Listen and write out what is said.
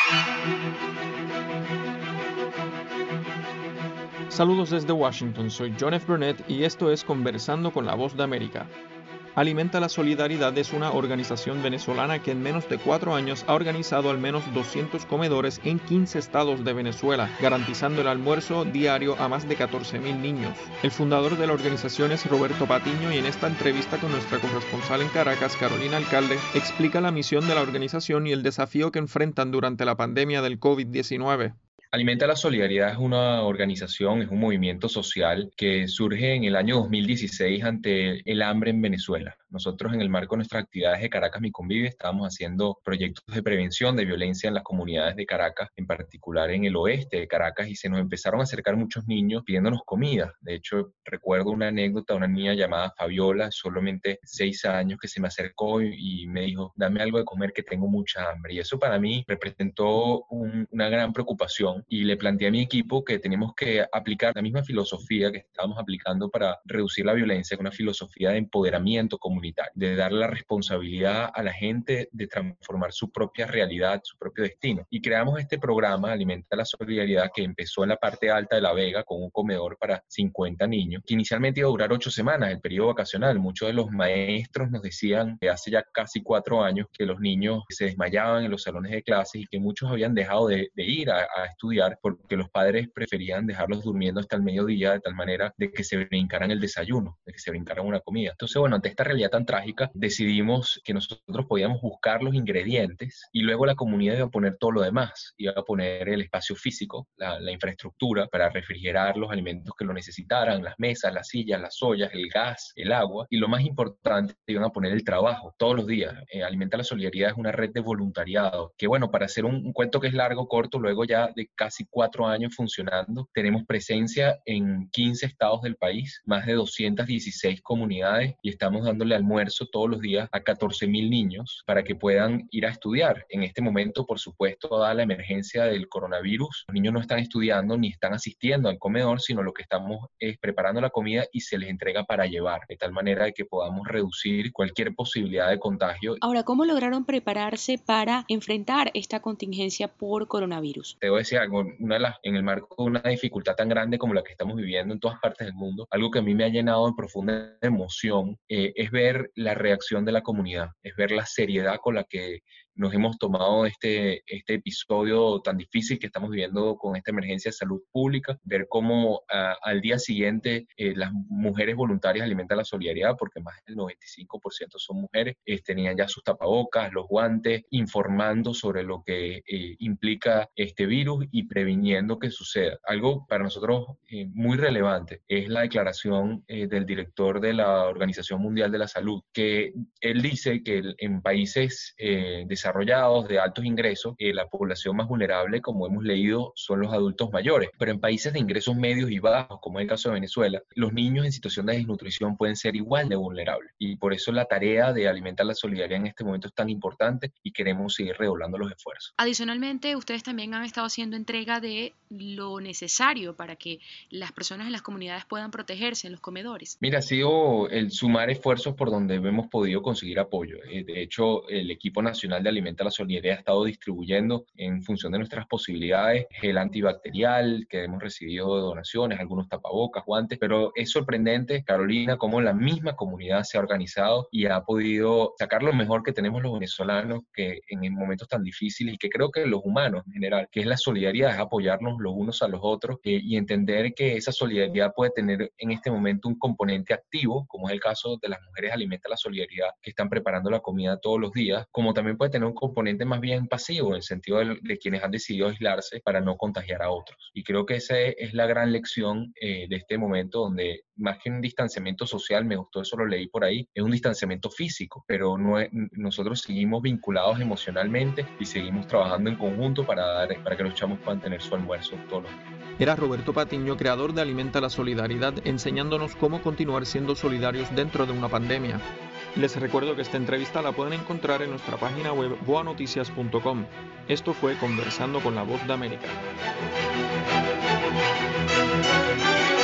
Saludos desde Washington, soy John F. Burnett y esto es Conversando con la Voz de América. Alimenta la Solidaridad es una organización venezolana que en menos de 4 años ha organizado al menos 200 comedores en 15 estados de Venezuela, garantizando el almuerzo diario a más de 14,000 niños. El fundador de la organización es Roberto Patiño y en esta entrevista con nuestra corresponsal en Caracas, Carolina Alcalde, explica la misión de la organización y el desafío que enfrentan durante la pandemia del COVID-19. Alimenta la Solidaridad es una organización, es un movimiento social que surge en el año 2016 ante el hambre en Venezuela. Nosotros en el marco de nuestras actividades de Caracas Mi Convive estábamos haciendo proyectos de prevención de violencia en las comunidades de Caracas, en particular en el oeste de Caracas, y se nos empezaron a acercar muchos niños pidiéndonos comida. De hecho, recuerdo una anécdota de una niña llamada Fabiola, solamente 6 años, que se me acercó y me dijo, dame algo de comer que tengo mucha hambre. Y eso para mí representó una gran preocupación. Y le planteé a mi equipo que teníamos que aplicar la misma filosofía que estábamos aplicando para reducir la violencia, una filosofía de empoderamiento comunitario, de darle la responsabilidad a la gente de transformar su propia realidad, su propio destino. Y creamos este programa, Alimenta la Solidaridad, que empezó en la parte alta de La Vega con un comedor para 50 niños, que inicialmente iba a durar 8 semanas, el periodo vacacional. Muchos de los maestros nos decían hace ya casi 4 años que los niños se desmayaban en los salones de clases y que muchos habían dejado de ir a estudiar porque los padres preferían dejarlos durmiendo hasta el mediodía de tal manera de que se brincaran el desayuno, de que se brincaran una comida. Entonces, bueno, ante esta realidad tan trágica, decidimos que nosotros podíamos buscar los ingredientes y luego la comunidad iba a poner todo lo demás. Iba a poner el espacio físico, la infraestructura para refrigerar los alimentos que lo necesitaran, las mesas, las sillas, las ollas, el gas, el agua, y lo más importante, iban a poner el trabajo todos los días. Alimenta la Solidaridad es una red de voluntariado que, bueno, para hacer un cuento que es largo, corto, luego ya de casi 4 años funcionando, tenemos presencia en 15 estados del país, más de 216 comunidades, y estamos dándole almuerzo todos los días a 14,000 niños para que puedan ir a estudiar. En este momento, por supuesto, dada la emergencia del coronavirus, los niños no están estudiando ni están asistiendo al comedor, sino lo que estamos es preparando la comida y se les entrega para llevar, de tal manera de que podamos reducir cualquier posibilidad de contagio. Ahora, ¿cómo lograron prepararse para enfrentar esta contingencia por coronavirus? Te voy a decir algo, en el marco de una dificultad tan grande como la que estamos viviendo en todas partes del mundo, algo que a mí me ha llenado de profunda emoción es ver la reacción de la comunidad, es ver la seriedad con la que nos hemos tomado este episodio tan difícil que estamos viviendo con esta emergencia de salud pública, ver cómo al día siguiente las mujeres voluntarias alimentan la solidaridad, porque más del 95% son mujeres, tenían ya sus tapabocas, los guantes, informando sobre lo que implica este virus y previniendo que suceda. Algo para nosotros muy relevante es la declaración del director de la Organización Mundial de la Salud, que él dice que en países desarrollados de altos ingresos, la población más vulnerable, como hemos leído, son los adultos mayores, pero en países de ingresos medios y bajos, como es el caso de Venezuela, los niños en situación de desnutrición pueden ser igual de vulnerables, y por eso la tarea de alimentar la solidaridad en este momento es tan importante y queremos seguir redoblando los esfuerzos. Adicionalmente, ustedes también han estado haciendo entrega de lo necesario para que las personas en las comunidades puedan protegerse en los comedores. Mira, ha sido el sumar esfuerzos por donde hemos podido conseguir apoyo. De hecho, el equipo nacional de Alimenta la Solidaridad ha estado distribuyendo en función de nuestras posibilidades gel antibacterial, que hemos recibido donaciones, algunos tapabocas, guantes, pero es sorprendente, Carolina, cómo la misma comunidad se ha organizado y ha podido sacar lo mejor que tenemos los venezolanos que en momentos tan difíciles, y que creo que los humanos en general, que es la solidaridad, es apoyarnos los unos a los otros y entender que esa solidaridad puede tener en este momento un componente activo, como es el caso de las mujeres Alimenta la Solidaridad, que están preparando la comida todos los días, como también puede tener un componente más bien pasivo, en el sentido de quienes han decidido aislarse para no contagiar a otros. Y creo que esa es la gran lección de este momento, donde más que un distanciamiento social, me gustó, eso lo leí por ahí, es un distanciamiento físico, pero nosotros seguimos vinculados emocionalmente y seguimos trabajando en conjunto para que los chamos puedan tener su almuerzo todos los días. Era Roberto Patiño, creador de Alimenta la Solidaridad, enseñándonos cómo continuar siendo solidarios dentro de una pandemia. Les recuerdo que esta entrevista la pueden encontrar en nuestra página web voanoticias.com. Esto fue Conversando con la Voz de América.